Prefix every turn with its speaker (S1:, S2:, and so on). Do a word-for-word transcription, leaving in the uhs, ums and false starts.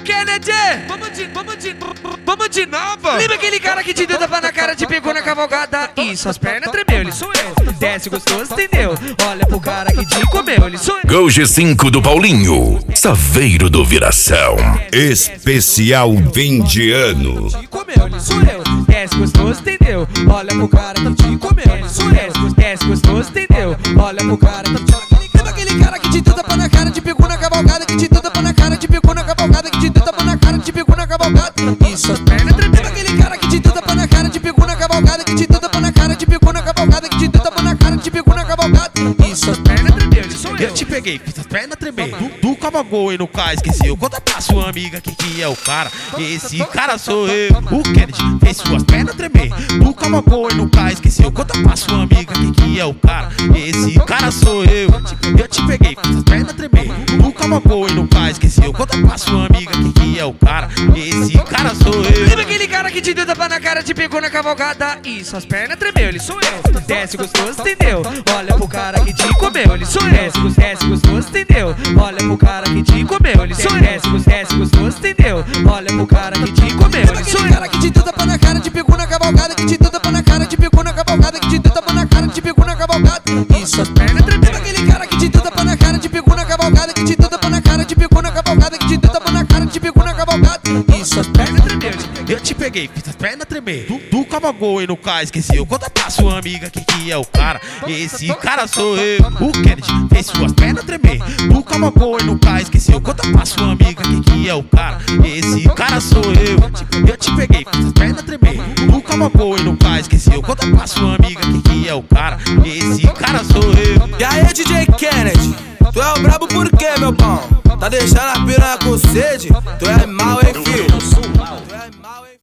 S1: Kennedy!
S2: Vamos de, vamos de, vamos de nova.
S1: Lembra aquele cara que te deu tapa na cara, te pegou na cavalgada e suas pernas tremeu? Ele sou eu. Desce gostoso, entendeu? Olha pro cara que te comeu, ele sou eu.
S3: Gol G cinco do Paulinho, Saveiro do Viração. Especial fim de ano.
S1: Te comeu, ele sou eu. Desce gostoso, entendeu? Olha pro cara que te comeu, ele sou eu. Desce gostoso, entendeu? Olha pro cara que te comeu. Lembra aquele cara que te deu tapa na cara, te pegou na cavalgada, que te deu tapa na cara, te pegou na cavalgada, que te deu tapa na cara, te pegou na cavalgada e suas pernas tremeu. Lembra aquele cara que te deu tapa na cara, te pegou na cavalgada, que te deu tapa na cara, te pegou na cavalgada, que te deu tapa na cara, te pegou na cavalgada e suas pernas tremeu, ele sou eu.
S2: Eu te peguei, fiz as pernas tremer. Tu, tu cavagou e no cais, esqueceu. Conta pra sua amiga que que é o cara. Esse cara sou eu. O Kennedy fez suas pernas tremer. Tu cavagou e no cais, esqueceu. Conta pra sua amiga que que é o cara. Esse cara sou eu. Eu te peguei, fiz as pernas tremer. Tu cavagou e no cais, esqueceu. Conta pra sua amiga que que é o cara. Esse cara sou eu.
S1: Lembra aquele cara que te deu tapa na cara, te pegou na cavalgada e suas pernas tremeu, ele sou eu. Desce gostoso, entendeu? Olha pro cara que te comeu, ele sou eu. Desce gostoso, entendeu? Olha pro cara que te comeu, ele sou eu. Desce gostoso, entendeu? Olha pro cara que te comeu, ele sou eu. Cara que te deu tapa na cara, te pegou na cavalgada, que te deu tapa na cara, te pegou na cavalgada, que te deu tapa na cara, te pegou na cavalgada e suas pernas tremeu. Aquele cara que te deu tapa na cara, te pegou na cavalgada, que te deu tapa na cara, te pegou na cavalgada, que te deu tapa na cara, te pegou na cavalgada e suas pernas tremeu.
S2: Eu te peguei, fiz as pernas tremer. Tu, tu cavagou e no cais, esqueceu. Conta pra sua amiga que que é o cara. Esse cara sou eu. O Kennedy fez suas pernas tremer. Tu cavagou e no cais, esqueceu. Conta pra sua amiga que que é o cara. Esse cara sou eu. Eu te peguei, fiz as pernas tremer. Tu cavagou e no cais, esqueceu. Conta pra sua amiga que que é o cara. Esse cara sou eu.
S4: E aí, D J Kennedy, tu é o brabo por quê, meu pão? Tá deixando a piranha com sede? Tu é mal, hein, filho?